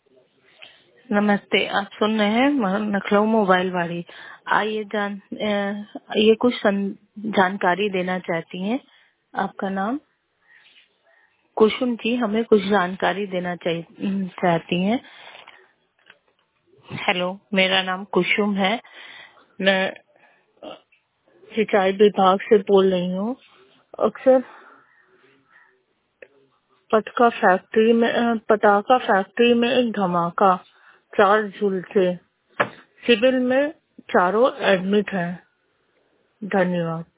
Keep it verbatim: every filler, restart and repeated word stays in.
नमस्ते, आप सुन रहे हैं म- लखनऊ मोबाइल वाली। आइए जान अ, ये कुछ सं- जानकारी देना चाहती हैं। आपका नाम? कुसुम जी, हमें कुछ जानकारी देना चाह- चाहती हैं। हेलो, मेरा नाम कुसुम है। मैं सिंचाई विभाग से बोल रही हूँ। अक्सर पटका फैक्ट्री में अ, पटाखा फैक्ट्री में एक धमाका, चार झुलसे, सिविल में चारों एडमिट हैं। धन्यवाद।